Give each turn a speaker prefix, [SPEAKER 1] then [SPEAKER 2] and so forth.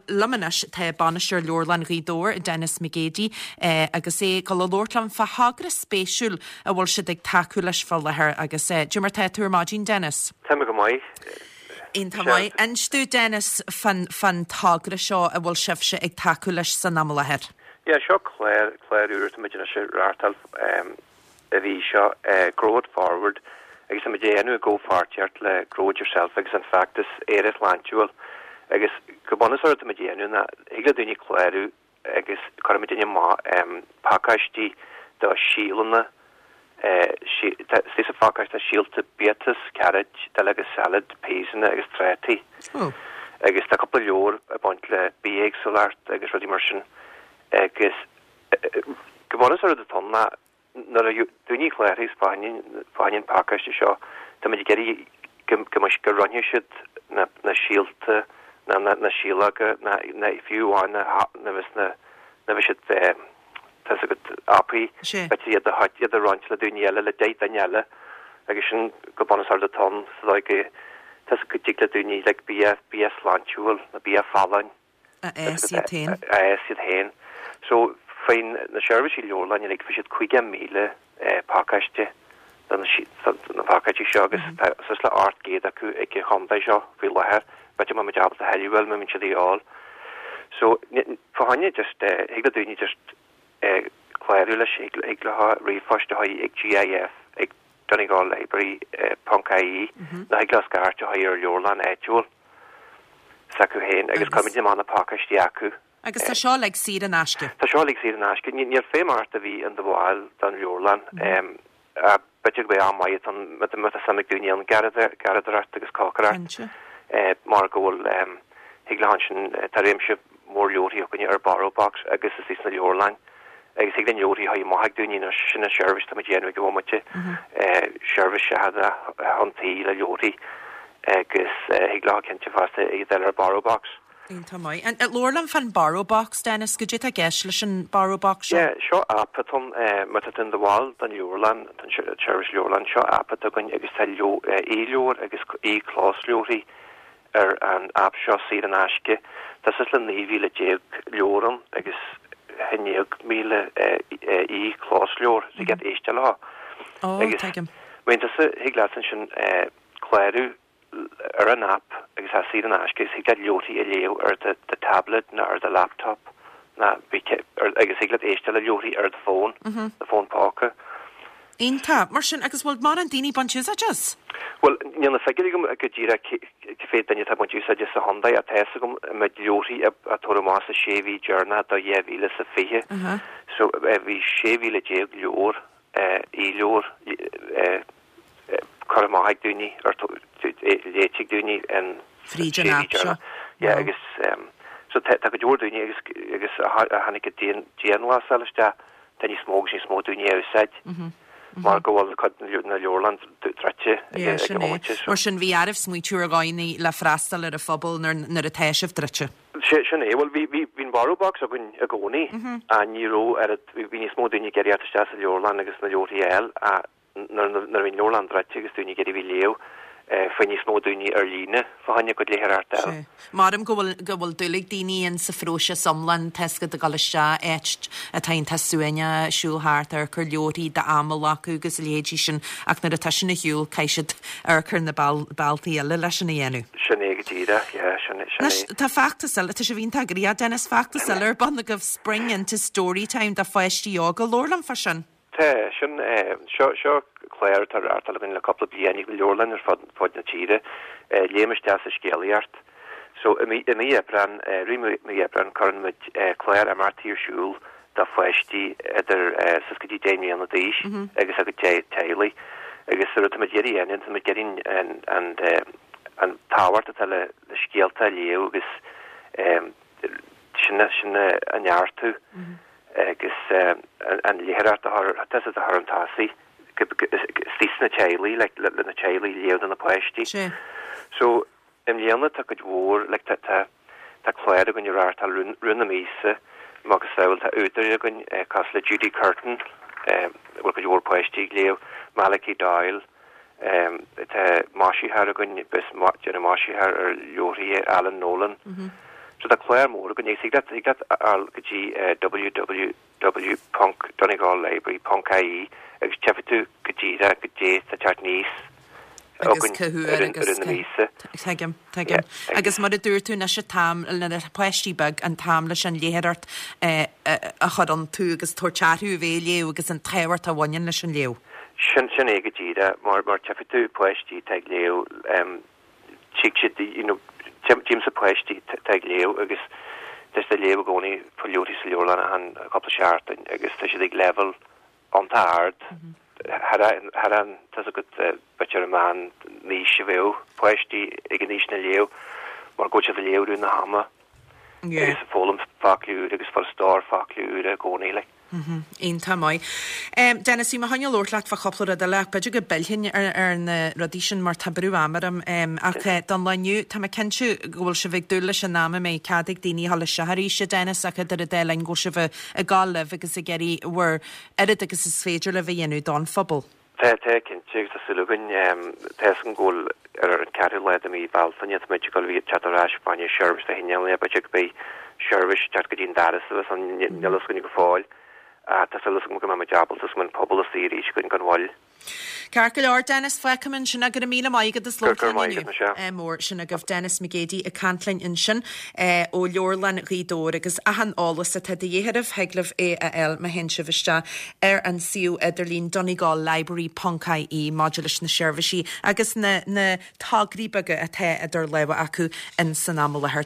[SPEAKER 1] lamanis te banisteir Leorlan Rídór Dennis McGady agus é go Lordlam fa hagra spéisiúil a bhfuil si ag taú leis fel lethir agus Jimar te túr mágin Dennis.
[SPEAKER 2] Tá go mai.
[SPEAKER 1] Ein tamai anstú Dennis fan tagra seo a bhfuil sibh se ag taú leis san amla lethir.
[SPEAKER 2] Ja, seo Claire úr a midna se rátal a bhí seo growed forward agus a midéanú go fartiart le grow it yourself agus an factus éris lantual agus go bonus or a midéanú na higle duine Claire agus choramidine má pakastí do sílanna Sisa fácast a síalta beatas, carriage, delegus salad, písanna agus tréti. Agus tá couple leor a bont le bíag solart agus rudí mar sin agus gomanas ar a tonna nar a dúní chléir Spáin pácast seo tá mid geirí gomas go runne siid na síalta na sílaga na fiúháin na vis siid tas a good api but iad a rant le dúniele le deit daniele agus sin go bonus ar de ton like tas a good dig le dúni like BS lantual na BF fallan hen so fein na service i Leorlan like fi kuige mile pakastje dan na pakastje agus sos le art géad acu ag chomda seo fi leher but ma job a heliwell me min di all so fahanje just hig le dúni just chléirúla ag le rifoste ha ag GIF ag Donegal Library Poncaí na ag glasgarte ha ar Leorlan Edgeol sacu hen agus comid mana pakastí acu
[SPEAKER 1] agus tá seo le siad an asce
[SPEAKER 2] Tá seo le siad an asce níor fé mart a bhí an do bháil don Leorlan betir be an maiad an mit a samig dúine an garadart agus cácarart mar ggóil hig le hansin taréimse mór leorí gonne ar barrowbox agus is na Leorlan agus ag den jóí ha maithag dúine sinna service tá déanú go bhmate service se had a hantaí le jóí agus ag lá cinnte fasta ag den ar barrowbox.
[SPEAKER 1] Tamai. And at Leorlan fan barrowbox, Dennis, could you take a geis an barrowbox?
[SPEAKER 2] Yeah, sure, apaton met in the wall dan Leorlan, dan service Leorlan, sure apat a gon agus tell you e-leor agus e-class-leori an ap sure seed an ashke. Das is le navy le jeg Leoran agus hennig mile e-class-leor, so get eistel ha.
[SPEAKER 1] Oh, take him.
[SPEAKER 2] When das higlasen sin Clairu an app agus ha seed an ashke, so get leori leo the tablet na the laptop na agus higlat eistel leori the phone, the phone pocket.
[SPEAKER 1] Inta, Martin, agus bhfuil mar an daoine bantiús ajas?
[SPEAKER 2] Well, ní na figure go ddíra féad daine tá bantiús ajas a Honda a teasa go me leori a tormás a séví journa do éhíle sa fihe. So bhí sévíle déag leor leor choramáigh dúni ar léitigh dúni an
[SPEAKER 1] Fríd an app.
[SPEAKER 2] Ja, agus so tá go dúir dúni agus a hanig a déanhá saliste den ní smóg sin smó dúni úsáid. Mar gohfuil na Leorlan trate
[SPEAKER 1] mar sin bhí armh smuitiú a gáinní le freistal ar a phobal nar a teisih trate.
[SPEAKER 2] Sin é, well hín barrowbox a gon a gcónaí a níró hí ní smó dúine geirí atiste a Leorlan agus na leorí eil a nar hín Leorlan trate agus dúine geirí bhí leo faoin ní smó dúine ar líne fahanne go léir artel.
[SPEAKER 1] Marm go bhfuil dúlaigh daoine an sa fróise somlan teiscad a galiste éit a tain tasúine siúlthart ar chur leorí de amal acu agus léadí sin ach nar a taisin na hiúil caiisiid ar chur na bailtaí eile leis sin na dhéanú.
[SPEAKER 2] Sin é go tíide, sin.
[SPEAKER 1] Tá factas eile, tá sé bhín tagrí a Dennis factas eile ar banna go spring into storytime de feistí ága Leorlan fa sin.
[SPEAKER 2] Tá, sin seo Claire tar artal in le couple of blianig Leorlan fod na tíre léimeis te a scéaliart. So mi ebran mi ebran corn mit Claire am artírsúl da feistí idir sascadí déine an díis agus a go teili agus sur a géirí an me gerin an táhart a le scéalta leo agus sinna an jaartu agus an léhart a te a har an tasi stísna teili le na teili léad an na pleisttí. So léanana tá go dhór le tá chléir a gon rart tal runna mísa mágus saoil tá útar a gon cas le Judy Curtin bhil go dhór pleisttí léo Malachi Doyle tá máisithar a gon bis máisithar ar leorí Alan Nolan So that clear more gon sig dat al gji www.donegallibrary.ie agus chefitu gji da gji ta chat nís
[SPEAKER 1] agus cahu agus mar a dúir tú na se tam na pleistíbag an tam leis an léhart a chud an tú agus torcharú bhé léú agus an trehart a bhain leis an léú.
[SPEAKER 2] Sin ige ddíide mar tefiú poisttí teag léú James a poisttí teag léú agus des de léú gcónaí foliorí sa leorlan an a couple seart agus te sé ag level antaard had an tas a go betir man ní se bhéh poisttí ag an níos na léú mar go se bh léú na hama agus fólam faciú agus far star faciú a gcónaí le.
[SPEAKER 1] Ein tá mai. Dennis í haine lóirlaat fa chopla a le beidir go belhin ar na radísin mar tabrú amaram ach don leniu tá kense gohfuil se bheith dúla se náma mé cadig daoine hall seharí se Dennis a idir a délein go se bh a gálah agus a geirí war erid agus is féidir le bhéhéanú don fphobal.
[SPEAKER 2] Te cinnte a sulúgan te an ggóil ar an ceú le a mí bhilfanne meid go bhí chatarrá Spáine service a hinne be be service chat go dín daras an nelasgunnig go fáil. Tá go ma jabal man pobl síí gon gan bháil.
[SPEAKER 1] Carcail or Dennis Flecaman sin a go mí maigad is mór sin a goh Dennis Migédi a Cantlain in sin ó leorlan rídó agus ahan álas a teda dhéharh heglah AL me hen se bhiste ar an siú idirlín Donegal Library.ie modulis na serviceí agus na tágríbaga a the idir leha acu in san amla